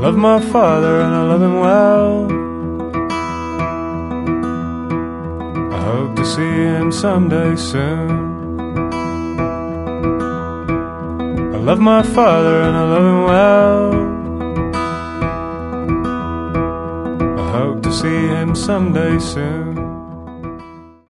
love my father and I love him well. I hope to see him someday soon. I love my father and I love him well. I hope to see him someday soon.